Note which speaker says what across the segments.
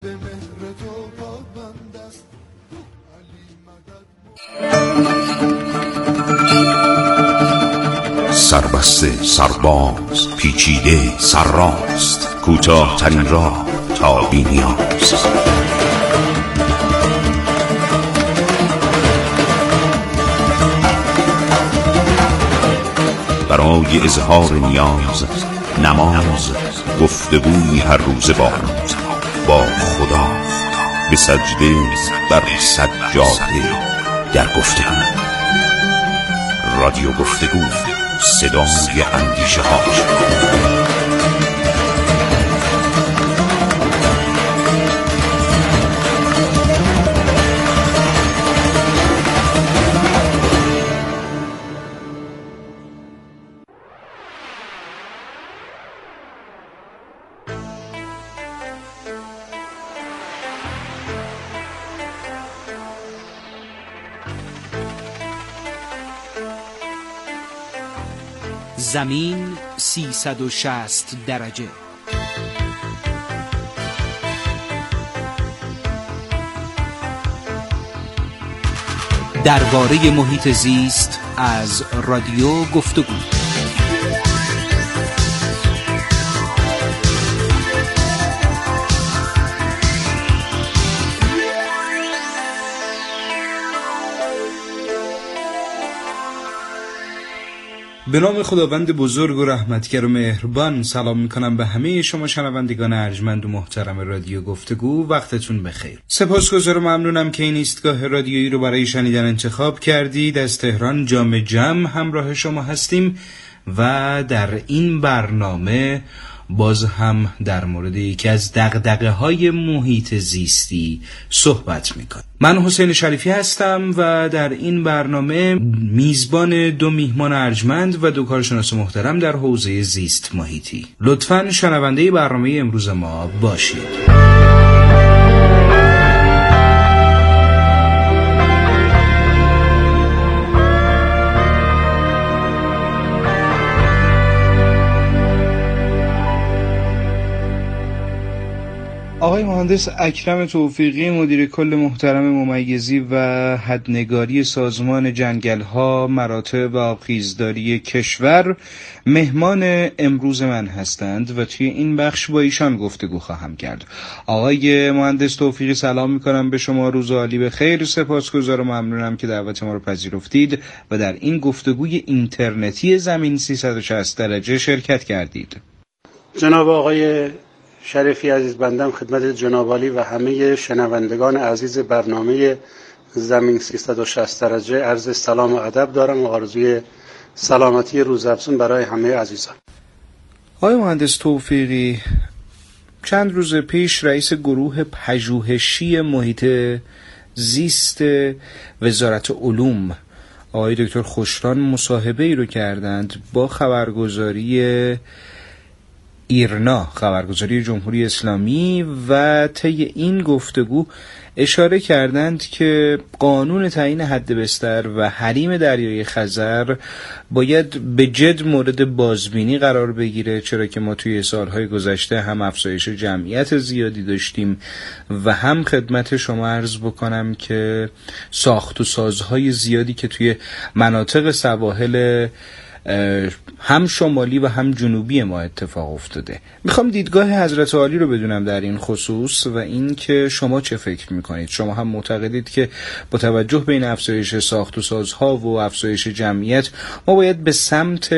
Speaker 1: به مهر تو پابند است.
Speaker 2: سربسته سرباز پیچیده سرراست، کوتاه ترین راه تا بی‌نیاز. برای اظهار نیاز، نماز، گفتگوی هر روز با خدا، به سجده بر سجاده در گفتگو. رادیو گفتگو، صدای اندیشه ها.
Speaker 3: زمین 360 درجه. درباره محیط زیست از رادیو گفتگو.
Speaker 4: به نام خداوند بزرگ و رحمتگر و مهربان سلام میکنم به همه شما شنوندگان ارجمند و محترم رادیو گفتگو. وقتتون بخیر. سپاسگزار و ممنونم که این ایستگاه رادیویی رو برای شنیدن انتخاب کردید. از تهران جام جم همراه شما هستیم و در این برنامه باز هم در مورد یکی از دغدغه‌های محیط زیستی صحبت میکنم. من حسین شریفی هستم و در این برنامه میزبان دو میهمان ارجمند و دو کارشناس محترم در حوزه زیست محیطی. لطفاً شنونده برنامه امروز ما باشید. آقای مهندس اکرم توفیقی، مدیر کل محترم ممیزی و حدنگاری سازمان جنگل‌ها، مراتع و آبخیزداری کشور مهمان امروز من هستند و توی این بخش با ایشان گفتگو خواهم کرد. آقای مهندس توفیقی سلام میکنم به شما، روز عالی بخیر. سپاسگزار و ممنونم که دعوت ما رو پذیرفتید و در این گفتگوی اینترنتی زمین 360 درجه شرکت کردید.
Speaker 5: جناب آقای شریفی عزیز، بندم خدمت جناب عالی و همه شنوندگان عزیز برنامه زمین 360 درجه عرض سلام و ادب دارم و آرزوی سلامتی روزافزون برای همه عزیزان.
Speaker 4: آقای مهندس توفیقی، چند روز پیش رئیس گروه پژوهشی محیط زیست وزارت علوم آقای دکتر خوشران مصاحبه ای رو کردند با خبرگزاری ایرنا، خبرگزاری جمهوری اسلامی، و طی این گفتگو اشاره کردند که قانون تعیین حد بستر و حریم دریای خزر باید به جد مورد بازبینی قرار بگیره، چرا که ما توی سالهای گذشته هم افزایش جمعیت زیادی داشتیم و هم خدمت شما عرض بکنم که ساخت و سازهای زیادی که توی مناطق سواحل هم شمالی و هم جنوبی ما اتفاق افتاده. میخوام دیدگاه حضرت عالی رو بدونم در این خصوص و این که شما چه فکر میکنید. شما هم معتقدید که با توجه به این افزایش ساخت و سازها و افزایش جمعیت ما باید به سمت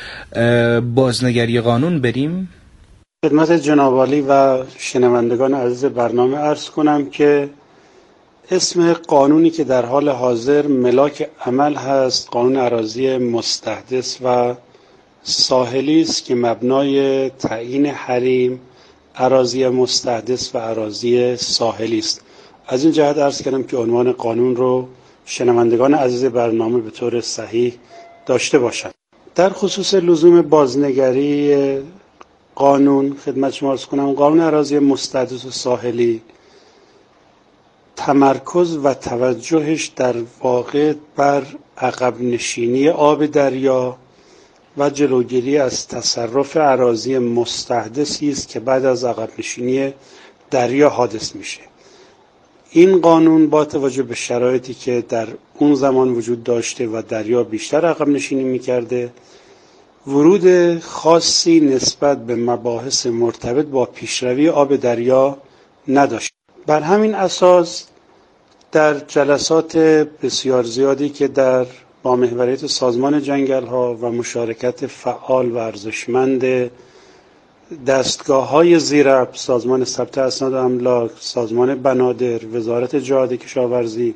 Speaker 4: بازنگری قانون بریم؟
Speaker 5: خدمت جناب عالی و شنوندگان عزیز برنامه عرض کنم که اسم قانونی که در حال حاضر ملاک عمل هست قانون اراضی مستحدث و ساحلی است که مبنای تعیین حریم اراضی مستحدث و اراضی ساحلی است. از این جهت عرض کردم که عنوان قانون رو شنوندگان عزیز برنامه به طور صحیح داشته باشند. در خصوص لزوم بازنگری قانون خدمت شما عرض کنم قانون اراضی مستحدث و ساحلی تمرکز و توجهش در واقع بر عقب نشینی آب دریا و جلوگیری از تصرف اراضی مستحدثی است که بعد از عقب نشینی دریا حادث میشه. این قانون با توجه به شرایطی که در اون زمان وجود داشته و دریا بیشتر عقب نشینی میکرده، ورود خاصی نسبت به مباحث مرتبط با پیشروی آب دریا نداشت. بر همین اساس در جلسات بسیار زیادی که با محوریت سازمان جنگل‌ها و مشارکت فعال و ارزشمند دستگاه‌های زیراب، سازمان ثبت اسناد املاک، سازمان بنادر، وزارت جهاد کشاورزی،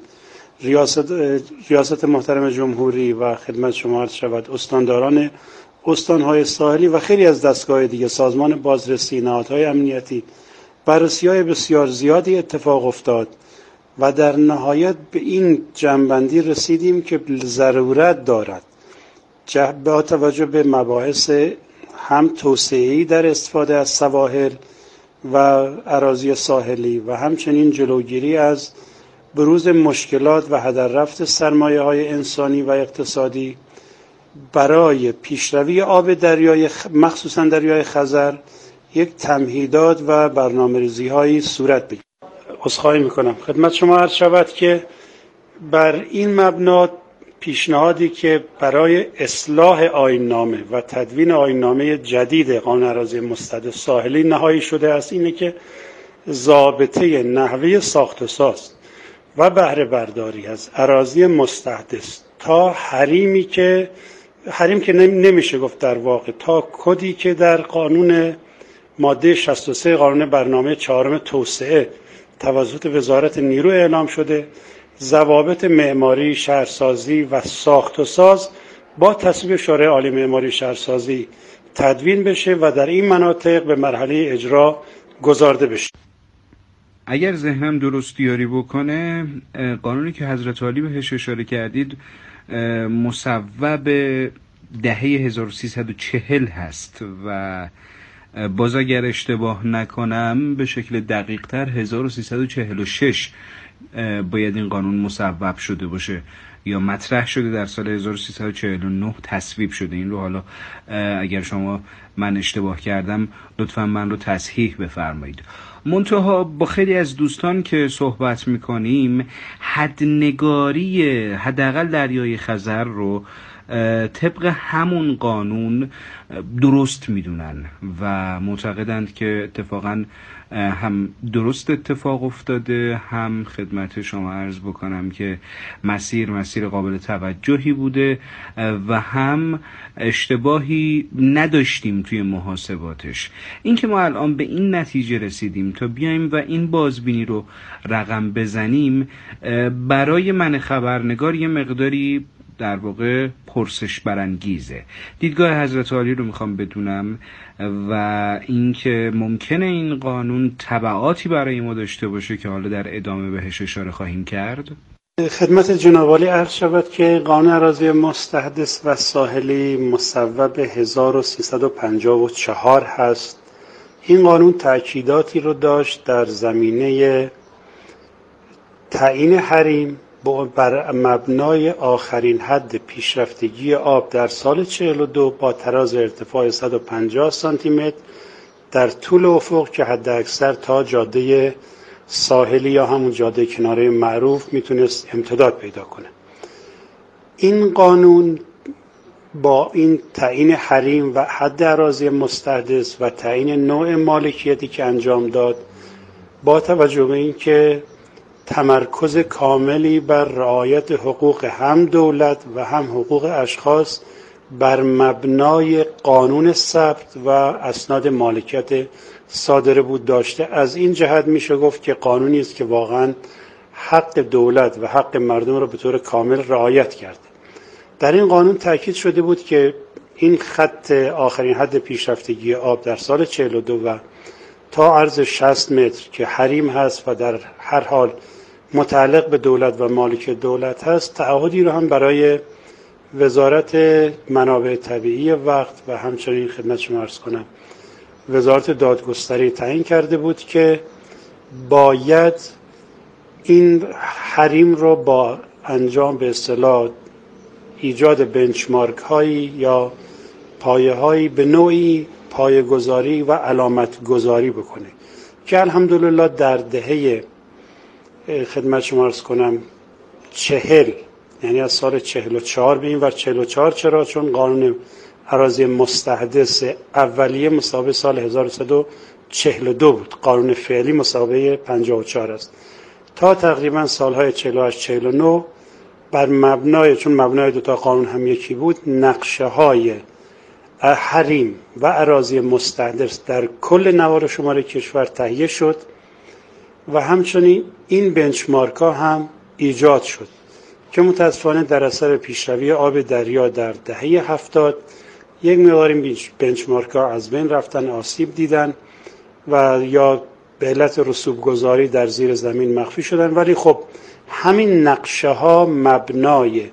Speaker 5: ریاست محترم جمهوری و خدمت شما عرض شود استانداران استان‌های ساحلی و خیلی از دستگاه دیگه، سازمان بازرسی، نهادهای امنیتی، بررسی‌های بسیار زیادی اتفاق افتاد و در نهایت به این جمع‌بندی رسیدیم که ضرورت دارد با توجه به مباحث هم توسعه‌ای در استفاده از سواحل و اراضی ساحلی و همچنین جلوگیری از بروز مشکلات و هدر رفت سرمایه‌های انسانی و اقتصادی برای پیشروی آب دریای مخصوصا دریای خزر یک تمهیدات و برنامه‌ریزی‌هایی صورت بگیرد. عذرخواهی می‌کنم خدمت شما عرض شود که بر این مبنا پیشنهادی که برای اصلاح آیین‌نامه و تدوین آیین‌نامه جدید قانون اراضی مستحدث ساحلی نهایی شده است اینه که ضابطه نحوه ساخت و ساز و بهره برداری از اراضی مستحدث تا حریم که نمیشه گفت در واقع، تا کدی که در قانون ماده 63 قانون برنامه 4 توسعه توسط وزارت نیرو اعلام شده، ضوابط معماری، شهرسازی و ساخت و ساز با تصویب شورای عالی معماری شهرسازی تدوین بشه و در این مناطق به مرحله اجرا گذارده بشه.
Speaker 4: اگر ذهنم درست یاری بکنه، قانونی که حضرت عالی بهش اشاره کردید مصوب دهه 1340 هست و باز اگر اشتباه نکنم به شکل دقیق تر 1346 باید این قانون مصوب شده باشه یا مطرح شده، در سال 1349 تصویب شده. این رو حالا اگر شما من اشتباه کردم لطفا من رو تصحیح بفرمایید. منتها با خیلی از دوستان که صحبت میکنیم حداقل دریای خزر رو طبق همون قانون درست میدونن و معتقدند که اتفاقا هم درست اتفاق افتاده، هم خدمت شما عرض بکنم که مسیر قابل توجهی بوده و هم اشتباهی نداشتیم توی محاسباتش. این که ما الان به این نتیجه رسیدیم تا بیایم و این بازبینی رو رقم بزنیم برای من خبرنگار یه مقداری در واقع پرسش برانگیزه. دیدگاه حضرت عالی رو میخوام بدونم و اینکه ممکنه این قانون تبعاتی برای ما داشته باشه که حالا در ادامه بهش اشاره خواهیم کرد.
Speaker 5: خدمت جناب عالی عرض شود که قانون اراضی مستحدث و ساحلی مصوب 1354 هست. این قانون تأکیداتی رو داشت در زمینه تعیین حریم بر مبنای آخرین حد پیشرفتگی آب در سال 42 با تراز ارتفاع 150 سانتی متر در طول افق که حد اکثر تا جاده ساحلی یا همون جاده کناره معروف میتونست امتداد پیدا کنه. این قانون با این تعیین حریم و حد اراضی مستحدث و تعیین نوع مالکیتی که انجام داد، با توجه به این که تمرکز کاملی بر رعایت حقوق هم دولت و هم حقوق اشخاص بر مبنای قانون ثبت و اسناد مالکیت صادره بود داشته، از این جهت میشه گفت که قانونی است که واقعا حق دولت و حق مردم را به طور کامل رعایت کرده. در این قانون تاکید شده بود که این خط آخرین حد پیشرفتگی آب در سال 42 و تا عرض 60 متر که حریم هست و در هر حال متعلق به دولت و مالک دولت هست، تعهدی رو هم برای وزارت منابع طبیعی وقت و همچنین خدمت شما عرض کنم وزارت دادگستری تعیین کرده بود که باید این حریم رو با انجام به اصطلاح ایجاد بنچمارک هایی یا پایه هایی به نوعی پایه گذاری و علامت گذاری بکنه که الحمدلله در دهه خدمت شما عرض کنم 40، یعنی از سال 44 به این ور 44. چرا؟ چون قانون اراضی مستحدث اولیه مسابقه سال 1342 بود، قانون فعلی مسابقه 54 است. تا تقریبا سالهای 48 49 بر مبنای، چون مبنای دوتا قانون هم یکی بود، نقشه های حریم و اراضی مستحدث در کل نوار شمار کشور تهیه شد و همچنین این بنچمارک ها هم ایجاد شد که متاسفانه در اثر پیشروی آب دریا در دهه 70 یک مقدار این بنچمارک ها از بین رفتن، آسیب دیدن و یا به علت رسوب گذاری در زیر زمین مخفی شدن. ولی خب همین نقشه ها مبنای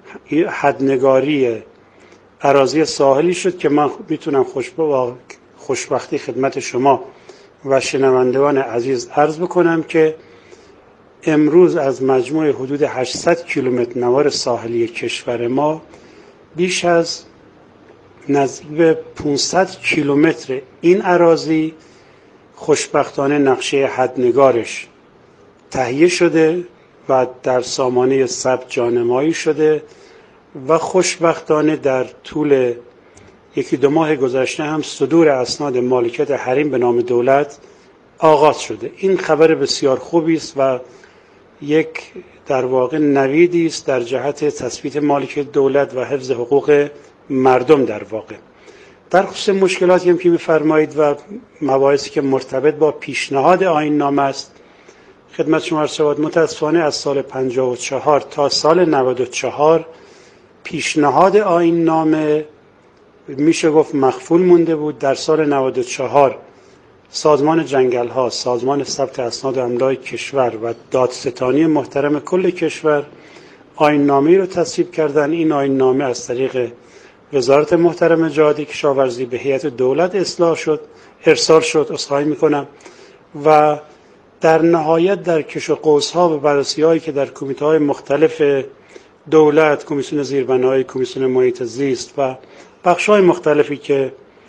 Speaker 5: حدنگاری اراضی ساحلی شد که من میتونم خوشبختی خدمت شما و شنوندگان عزیز عرض بکنم که امروز از مجموع حدود 800 کیلومتر نوار ساحلی کشور ما بیش از نزدیک به 500 کیلومتر این اراضی خوشبختانه نقشه حدنگارش تهیه شده و در سامانه ثبت جانمایی شده و خوشبختانه در طول 1-2 ماه گذشته هم صدور اسناد مالکیت حریم به نام دولت آغاز شده. این خبر بسیار خوبی است و یک در واقع نویدی است در جهت تثبیت مالکیت دولت و حفظ حقوق مردم. در واقع در خصوص مشکلاتی هم که می‌فرمایید و مباحثی که مرتبط با پیشنهاد آیین نامه است خدمت شما عرض شود، متاسفانه از سال 54 تا سال 94 پیشنهاد آیین نامه میشه گفت مخفول مونده بود. در سال 94 سازمان جنگل ها، سازمان ثبت اسناد و املای کشور و دادستانی محترم کل کشور آیین نامه‌ای رو تصویب کردن. این آیین نامه از طریق وزارت محترم جهاد کشاورزی به هیئت دولت ارسال شد عذرخواهی میکنم و در نهایت در کش و قوس‌ها و بررسی‌هایی که در کمیته‌های مختلف دولت، کمیسیون زیربنایی، کمیسیون محیط زیست و بخش‌های مختلفی که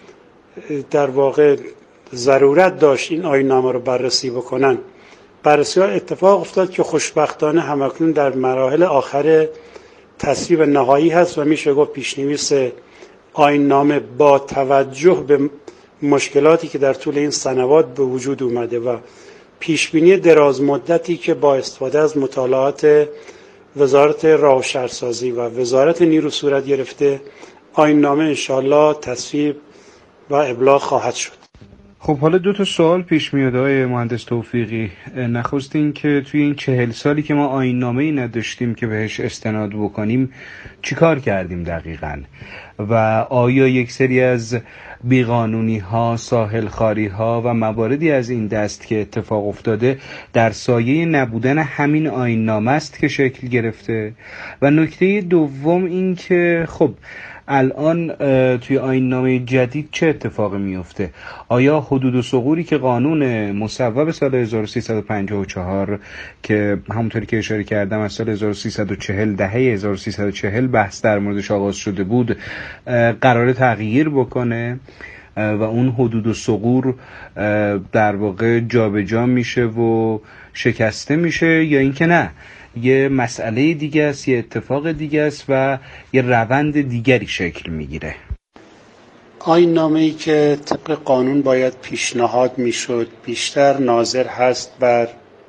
Speaker 5: در واقع ضرورت داشت این آیین‌نامه رو بررسی بکنن، بررسی‌ها اتفاق افتاد که خوشبختانه همکنون در مراحل آخر تصویب نهایی هست و میشه گفت پیش‌نویس آیین‌نامه با توجه به مشکلاتی که در طول این سنوات به وجود اومده و پیشبینی دراز مدتی که با استفاده از مطالعات وزارت راه و شهرسازی و وزارت نیرو صورت گرفته، آیین‌نامه انشاءالله تصویب و ابلاغ خواهد شد.
Speaker 4: خب حالا 2 سوال پیش میاد آقای مهندس توفیقی. نخست این که توی این 40 سالی که ما آیین‌نامه‌ای نداشتیم که بهش استناد بکنیم چیکار کردیم دقیقاً و آیا یک سری از بیقانونی ها، ساحل خاری ها و مواردی از این دست که اتفاق افتاده در سایه نبودن همین آیین‌نامه است که شکل گرفته؟ و نکته دوم این که خب الان توی آیین‌نامه جدید چه اتفاقی میفته؟ آیا حدود و ثغوری که قانون مصوب سال 1354 که همونطوری که اشاره کردم از سال 1340 دهه 1340 بحث در موردش آغاز شده بود قراره تغییر بکنه و اون حدود و ثغور در واقع جابجا میشه و شکسته میشه، یا اینکه نه یه مسئله دیگه است، یه اتفاق دیگه است و یه روند دیگری شکل میگیره؟
Speaker 5: آیین‌نامه‌ای که طبق قانون باید پیشنهاد میشد بیشتر ناظر هست بر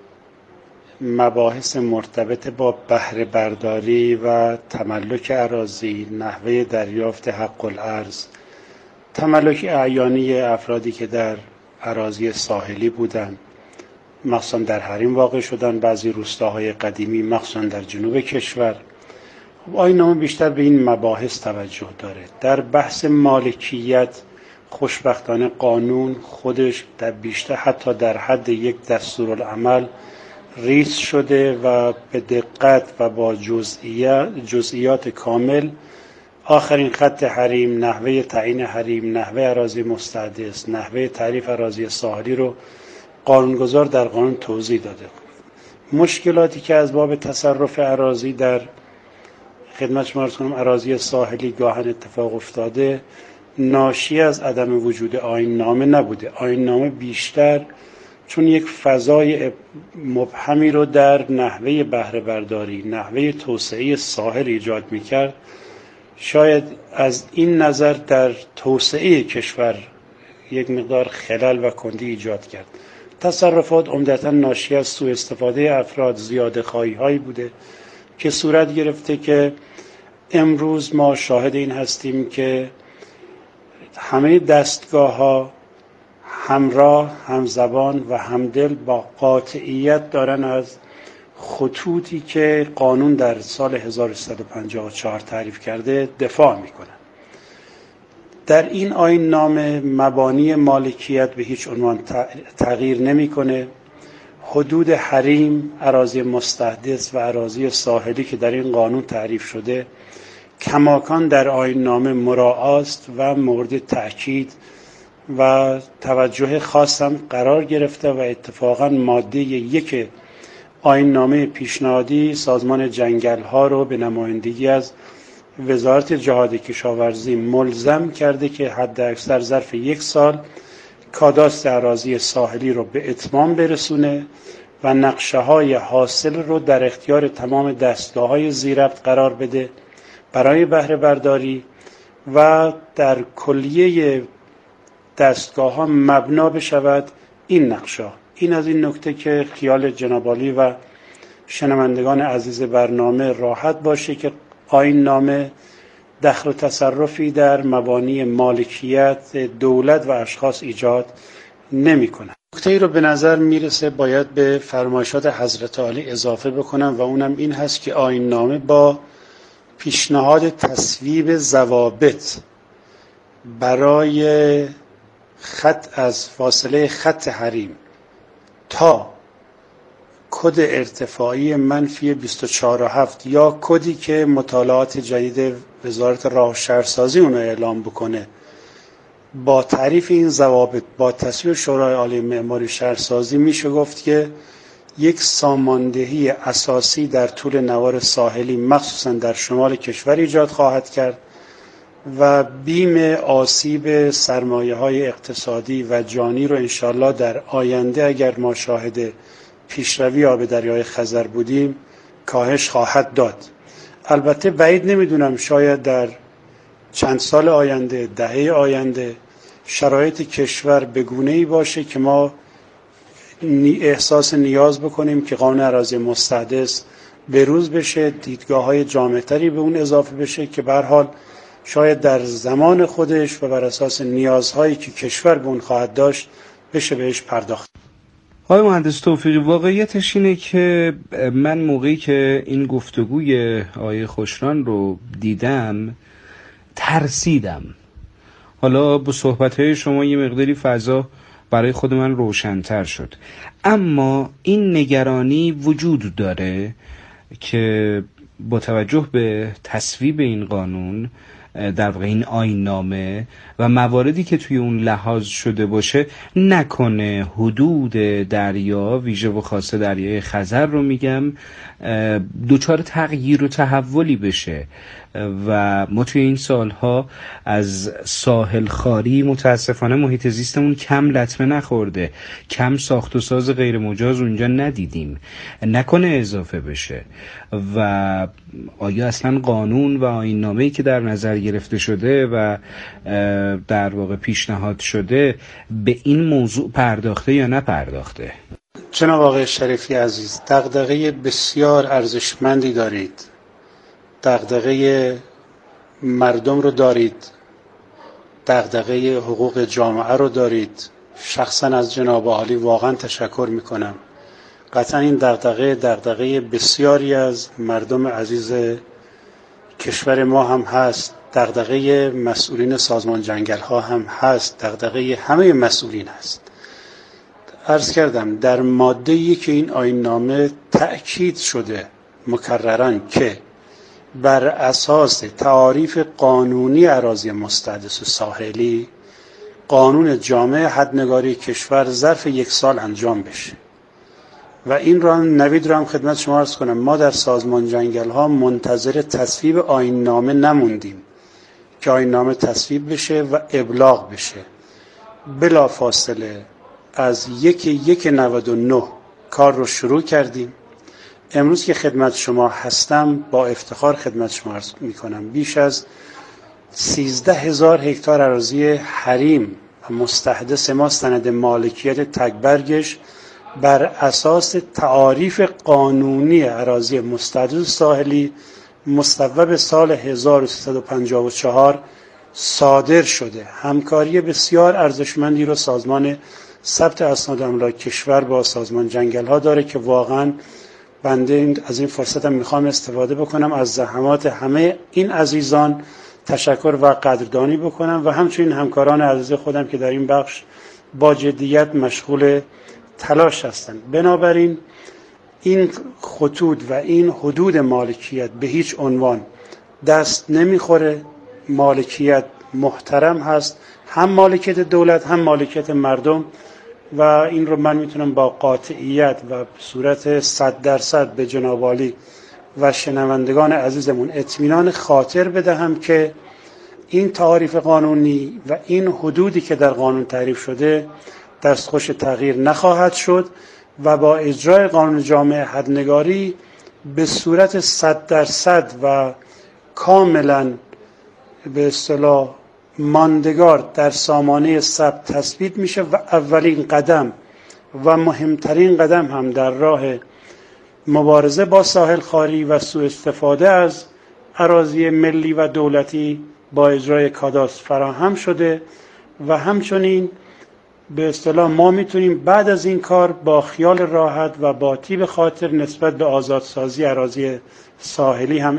Speaker 5: مباحث مرتبط با بهره برداری و تملک اراضی، نحوه دریافت حق الارض، تملک اعیانی افرادی که در اراضی ساحلی بودند، مخصوصا در حریم واقع شدن، بعضی روستاهای قدیمی مخصوصا در جنوب کشور. آیین‌نامه بیشتر به این مباحث توجه داره. در بحث مالکیت خوشبختانه قانون خودش در بیشتر حتی در حد یک دستورالعمل ریز شده و به دقت و با جزئیات کامل آخرین خط حریم، نحوه تعیین حریم، نحوه اراضی مستحدث، نحوه تعریف اراضی ساحلی رو قانونگذار در قانون توضیح داده. مشکلاتی که از باب تصرف اراضی در خدمت شما عرض کنم اراضی ساحلی گاهن اتفاق افتاده ناشی از عدم وجود آیین نامه نبوده. آیین نامه بیشتر چون یک فضای مبهمی رو در نحوه بهره برداری، نحوه توسعه ساحل ایجاد میکرد، شاید از این نظر در توسعه کشور یک مقدار خلل و کندی ایجاد کرد. تصرفات عمدتاً ناشی از سوء استفاده افراد، زیاده خواهی هایی بوده که صورت گرفته که امروز ما شاهد این هستیم که همه دستگاه ها همراه، همزبان و همدل با قاطعیت دارن از خطوطی که قانون در سال 1354 تعریف کرده دفاع میکنن. در این آیین نامه مبانی مالکیت به هیچ عنوان تغییر نمیکنه. حدود حریم، اراضی مستحدث و اراضی ساحلی که در این قانون تعریف شده کماکان در آیین نامه مراعات است و مورد تأکید و توجه خاص هم قرار گرفته و اتفاقا ماده 1 آیین نامه پیشنهادی سازمان جنگل ها رو به نمایندگی از وزارت جهاد کشاورزی ملزم کرده که حد اکثر ظرف 1 سال کاداست اراضی ساحلی رو به اتمام برسونه و نقشه های حاصل رو در اختیار تمام دستگاه های زیربط قرار بده برای بهره برداری و در کلیه دستگاه ها مبنا بشود این نقشه. این از این نکته که خیال جناب عالی و شنوندگان عزیز برنامه راحت باشه که آیین نامه دخل و تصرفی در مبانی مالکیت دولت و اشخاص ایجاد نمی کنه. نکته ای رو به نظر میرسه باید به فرمایشات حضرت عالی اضافه بکنم و اونم این هست که آیین نامه با پیشنهاد تصویب ضوابط برای خط از فاصله خط حریم تا کد ارتفاعی منفی 24.7 یا کدی که مطالعات جدید وزارت راه و شهرسازی اون رو اعلام بکنه، با تعریف این ضوابط با تصویب شورای عالی معماری شهرسازی میشه گفت که یک ساماندهی اساسی در طول نوار ساحلی مخصوصا در شمال کشور ایجاد خواهد کرد و بیم آسیب سرمایه‌های اقتصادی و جانی رو انشالله در آینده اگر ما شاهد پیشروی آب دریای خزر بودیم کاهش خواهد داد. البته بعید نمیدونم شاید در چند سال آینده، دهه آینده شرایط کشور به گونه‌ای باشه که ما احساس نیاز بکنیم که قانون اراضی مستحدث بروز بشه، دیدگاه‌های جامع‌تری به اون اضافه بشه که به هر حال شاید در زمان خودش و بر اساس نیازهایی که کشور به اون خواهد داشت بشه بهش پرداخت.
Speaker 4: آقای مهندس توفیقی، واقعیتش اینه که من موقعی که این گفتگوی آقای خوشران رو دیدم ترسیدم. حالا با صحبت‌های شما یه مقداری فضا برای خود من روشن‌تر شد، اما این نگرانی وجود داره که با توجه به تصویب این قانون در واقع این آیین نامه و مواردی که توی اون لحاظ شده باشه نکنه حدود دریا ویژه و خاصه دریای خزر رو میگم دوچار تغییر و تحولی بشه و ما توی این سالها از ساحل خاری متاسفانه محیط زیستمون کم لطمه نخورده، کم ساخت و ساز غیر مجاز اونجا ندیدیم، نکنه اضافه بشه. و آیا اصلا قانون و آیین نامه‌ای که در نظر گرفته شده و در واقع پیشنهاد شده به این موضوع پرداخته یا نپرداخته؟
Speaker 5: جناب آقای شریفی عزیز، دغدغه بسیار ارزشمندی دارید، دغدغه مردم رو دارید، دغدغه حقوق جامعه رو دارید. شخصا از جناب عالی واقعا تشکر میکنم. قطعا این دغدغه بسیاری از مردم عزیز کشور ما هم هست، دغدغه مسئولین سازمان جنگل ها هم هست، دغدغه همه مسئولین هست. عرض کردم در ماده‌ای که این آیین نامه تأکید شده مکرراً که بر اساس تعاریف قانونی اراضی مستحدث ساحلی قانون جامع حدنگاری کشور ظرف 1 سال انجام بشه و این را نوید را هم خدمت شما عرض کنم. ما در سازمان جنگل ها منتظر تصویب آیین نامه نموندیم که آیین نامه تصویب بشه و ابلاغ بشه. بلا فاصله از 1/1/99 کار رو شروع کردیم. امروز که خدمت شما هستم با افتخار خدمت شما عرض میکنم بیش از 13,000 هکتار اراضی حریم و مستحدث ما سند مالکیت تکبرگش بر اساس تعاریف قانونی اراضی مستحدث ساحلی مصوب سال 1354 صادر شده. همکاری بسیار ارزشمندی رو سازمان ثبت اسناد املاک کشور با سازمان جنگل ها داره که واقعا بنده از این فرصتم میخوام استفاده بکنم از زحمات همه این عزیزان تشکر و قدردانی بکنم و همچنین همکاران عزیز خودم که در این بخش با جدیت مشغول تلاش هستند. بنابراین این خطوط و این حدود مالکیت به هیچ عنوان دست نمیخوره. مالکیت محترم هست، هم مالکیت دولت هم مالکیت مردم، و این رو من میتونم با قاطعیت و صورت 100% به جناب عالی و شنوندگان عزیزمون اطمینان خاطر بدهم که این تعاریف قانونی و این حدودی که در قانون تعریف شده دستخوش تغییر نخواهد شد و با اجرای قانون جامع حدنگاری به صورت 100% و کاملا به اصطلاح ماندگار در سامانه ثبت تثبیت میشه و اولین قدم و مهمترین قدم هم در راه مبارزه با ساحل خواری و سوء استفاده از اراضی ملی و دولتی با اجرای کاداستر فراهم شده و همچنین به اصطلاح ما میتونیم بعد از این کار با خیال راحت و با طیب خاطر نسبت به آزادسازی اراضی ساحلی هم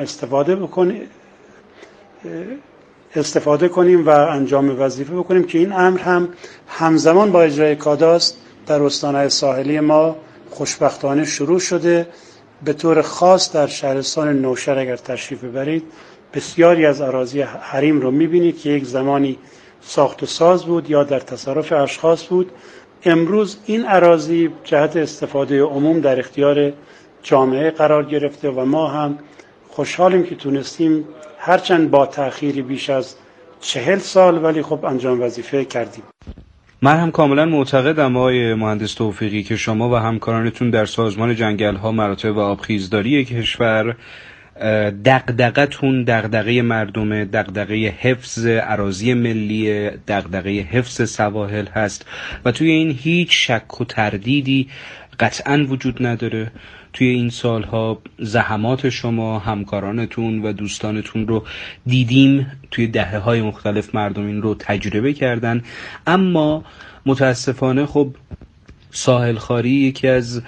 Speaker 5: استفاده کنیم و انجام وظیفه بکنیم که این امر هم همزمان با اجرای کاداستر در استان‌های ساحلی ما خوشبختانه شروع شده. به طور خاص در شهرستان نوشهر اگر تشریف ببرید بسیاری از اراضی حریم رو میبینید که یک زمانی ساخت و ساز بود یا در تصرف اشخاص بود. امروز این اراضی جهت استفاده عموم در اختیار جامعه قرار گرفته و ما هم خوشحالیم که تونستیم هرچند با تأخیری بیش از 40 سال ولی خب انجام وظیفه کردیم.
Speaker 4: من هم کاملا معتقدم آقای مهندس توفیقی که شما و همکارانتون در سازمان جنگل‌ها، مراتع و آبخیزداری کشور دغدغه‌تون دغدغه مردمه، دغدغه حفظ اراضی ملی، دغدغه حفظ سواحل هست و توی این هیچ شک و تردیدی قطعاً وجود نداره. توی این سالها زحمات شما، همکارانتون و دوستانتون رو دیدیم، توی دهه‌های مختلف مردم این رو تجربه کردن، اما متاسفانه خب ساحل خواری یکی از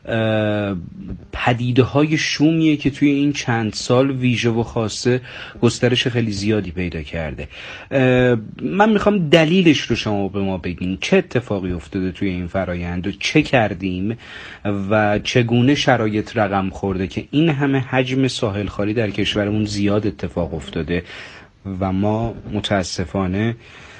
Speaker 4: پدیده‌های شومیه که توی این چند سال ویژه و خاصه گسترش خیلی زیادی پیدا کرده. من میخوام دلیلش رو شما به ما بگین. چه اتفاقی افتاده توی این فرایند و چه کردیم و چگونه شرایط رقم خورده که این همه حجم ساحل خواری در کشورمون زیاد اتفاق افتاده و ما متاسفانه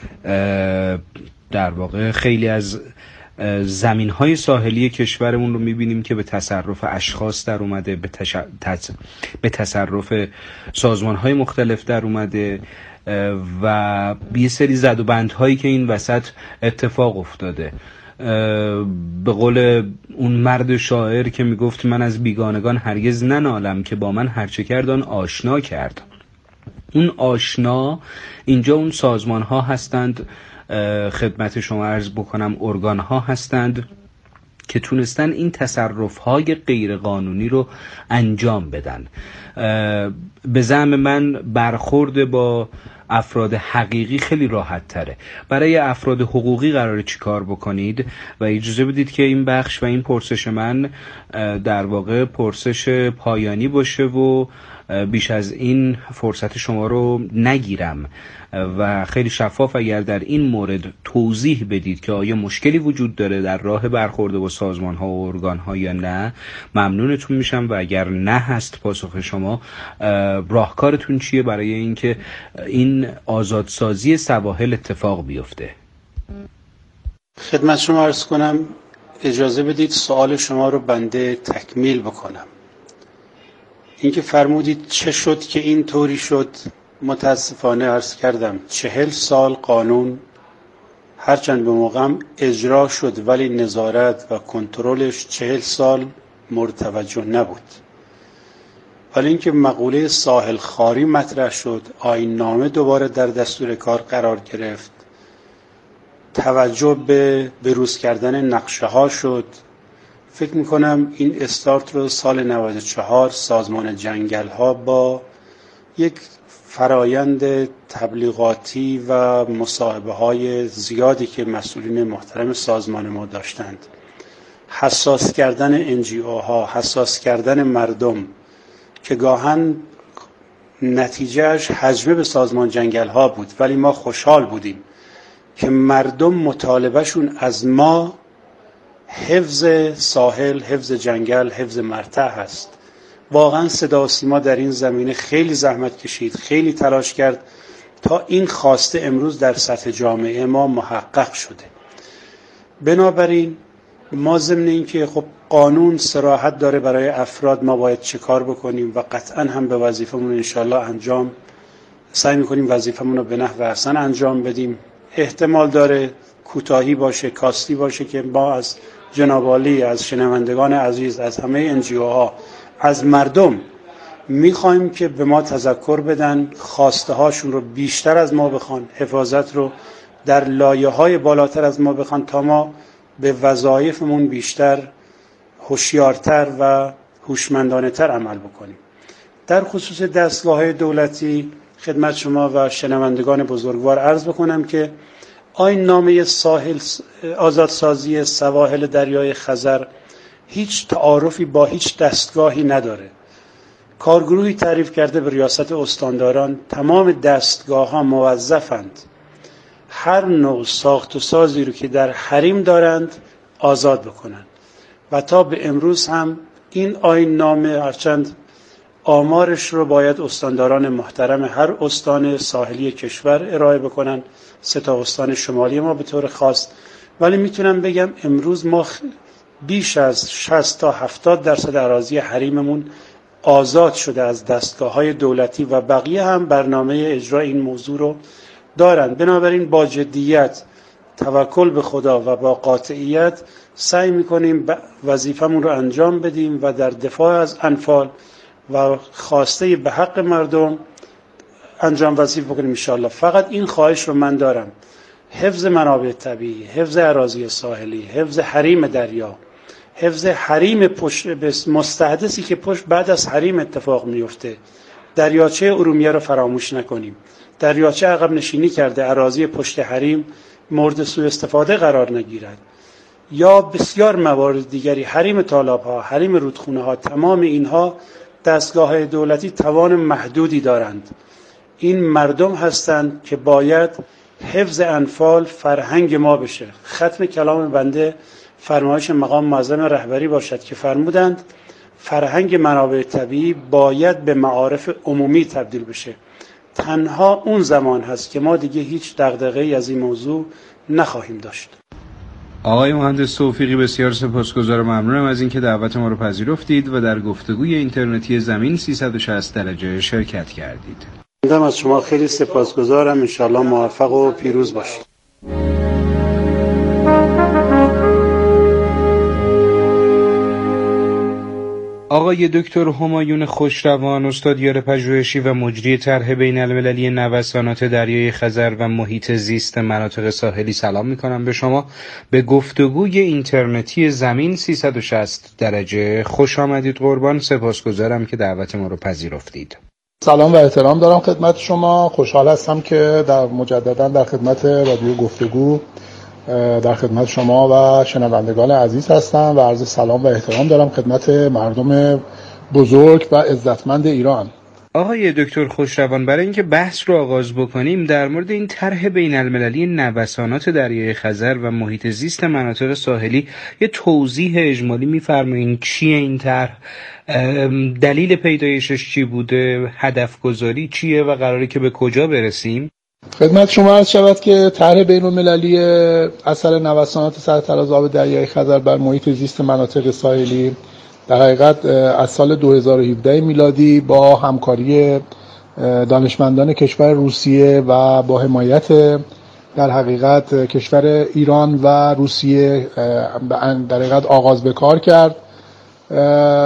Speaker 4: در واقع خیلی از زمین‌های ساحلی کشورمون رو می‌بینیم که به تصرف اشخاص در اومده، به تصرف سازمان‌های مختلف در اومده و یه سری زد و بندهایی که این وسط اتفاق افتاده. به قول اون مرد شاعر که میگفت من از بیگانگان هرگز ننالم که با من هرچه کرد آن آشنا کرد. اون آشنا اینجا اون سازمان‌ها هستند، خدمت شما عرض بکنم ارگان ها هستند که تونستن این تصرف های غیر قانونی رو انجام بدن. به زعم من برخورد با افراد حقیقی خیلی راحت تره. برای افراد حقوقی قراره چی کار بکنید و اجازه بدید که این بخش و این پرسش من در واقع پرسش پایانی باشه و بیش از این فرصت شما رو نگیرم و خیلی شفاف اگر در این مورد توضیح بدید که آیا مشکلی وجود داره در راه برخورد با سازمان ها و ارگان ها یا نه، ممنونتون میشم و اگر نه هست پاسخ شما، راهکارتون چیه برای اینکه این آزادسازی سواحل اتفاق بیفته؟
Speaker 5: خدمت شما عرض کنم، اجازه بدید سوال شما رو بنده تکمیل بکنم. اینکه فرمودید چه شد که این طوری شد، متاسفانه عرض کردم 40 سال قانون هرچند به موقع هم اجرا شد ولی نظارت و کنترلش 40 سال مورد توجه نبود. ولی اینکه مقوله ساحل خواری مطرح شد، آیین نامه دوباره در دستور کار قرار گرفت، توجه به بروز کردن نقشه ها شد. فکر میکنم این استارت رو سال 94 سازمان جنگل ها با یک فرایند تبلیغاتی و مصاحبه های زیادی که مسئولین محترم سازمان ما داشتند، حساس کردن NGO ها، حساس کردن مردم که گاهن نتیجهش حجمه به سازمان جنگل ها بود، ولی ما خوشحال بودیم که مردم مطالبهشون از ما حفظ ساحل، حفظ جنگل، حفظ مرتع هست. واقعا صدا و سیما در این زمینه خیلی زحمت کشید، خیلی تلاش کرد تا این خواسته امروز در سطح جامعه ما محقق شده. بنابراین ما ضمن این که خب قانون صراحت داره برای افراد، ما باید چه کار بکنیم و قطعا هم به وظیفمون انشالله سعی میکنیم وظیفمون رو به نحو احسن انجام بدیم. احتمال داره کوتاهی باشه، کاستی باشه که ما از جناب عالی، از شنوندگان عزیز، از همه NGO ها، از مردم میخوایم که به ما تذکر بدن، خواسته هاشون رو بیشتر از ما بخوان، حفاظت رو در لایه های بالاتر از ما بخوان تا ما به وظایفمون بیشتر هوشیارتر و هوشمندانه تر عمل بکنیم. در خصوص دستگاه‌های دولتی خدمت شما و شنوندگان بزرگوار عرض بکنم که آیین نامه آزادسازی سواحل دریای خزر هیچ تعارفی با هیچ دستگاهی نداره. کارگروهی تعریف کرده به ریاست استانداران، تمام دستگاه‌ها موظفند هر نوع ساخت و سازی رو که در حریم دارند آزاد بکنند و تا به امروز هم این آیین نامه، هرچند آمارش رو باید استانداران محترم هر استان ساحلی کشور ارائه بکنن، 3 استان شمالی ما به طور خاص، ولی میتونم بگم امروز ما بیش از 60 تا 70% اراضی حریممون آزاد شده از دستگاه‌های دولتی و بقیه هم برنامه اجرای این موضوع رو دارند. بنابراین با جدیت، توکل به خدا و با قاطعیت سعی میکنیم وظیفمون رو انجام بدیم و در دفاع از انفال و خواسته به حق مردم انجام وظیفه بکنیم انشاءالله. فقط این خواهش رو من دارم: حفظ منابع طبیعی، حفظ اراضی ساحلی، حفظ حریم دریا، حفظ حریم مستحدثی که پشت بعد از حریم اتفاق میفته. دریاچه ارومیه رو فراموش نکنیم. دریاچه عقب نشینی کرده، اراضی پشت حریم مورد سوء استفاده قرار نگیرد. یا بسیار موارد دیگری، حریم تالاب‌ها، حریم رودخونه‌ها، تمام اینها دستگاه‌های دولتی توان محدودی دارند. این مردم هستند که باید حفظ انفال فرهنگ ما بشه. ختم کلام بنده فرمایش مقام معظم رهبری باشد که فرمودند فرهنگ منابع طبیعی باید به معارف عمومی تبدیل بشه. تنها اون زمان هست که ما دیگه هیچ دغدغه‌ای از این موضوع نخواهیم داشت.
Speaker 4: آقای مهندس توفیقی، بسیار سپاسگزارم، ممنونم از اینکه دعوت ما رو پذیرفتید و در گفتگوی اینترنتی زمین 360 درجه شرکت کردید.
Speaker 5: من از شما خیلی سپاسگزارم. انشالله موفق و پیروز باشید.
Speaker 4: آقای دکتر همایون خوشروان، استادیار پژوهشی و مجری طرح بین‌المللی نوسانات دریای خزر و محیط زیست مناطق ساحلی، سلام می‌کنم به شما. به گفتگوی اینترنتی زمین 360 درجه خوش آمدید قربان. سپاسگزارم که دعوت ما رو پذیرفتید.
Speaker 6: سلام و احترام دارم خدمت شما. خوشحال هستم که مجددا در خدمت رادیو گفتگو در خدمت شما و شنوندگان عزیز هستم و عرض سلام و احترام دارم خدمت مردم بزرگ و عزتمند ایران.
Speaker 4: آقای دکتر خوشروان، برای اینکه بحث رو آغاز بکنیم در مورد این طرح بین‌المللی نوسانات دریای خزر و محیط زیست مناطق ساحلی یه توضیح اجمالی می‌فرمایید؟ چیه این طرح؟ دلیل پیدایشش چی بوده؟ هدف گذاری چیه و قراره که به کجا برسیم؟
Speaker 6: خدمت شما عرض شود که طرح بین‌المللی اثر نوسانات سرتراز آب دریای خزر بر محیط زیست مناطق ساحلی در حقیقت از سال 2017 میلادی با همکاری دانشمندان کشور روسیه و با حمایت در حقیقت کشور ایران و روسیه در حقیقت آغاز به کار کرد.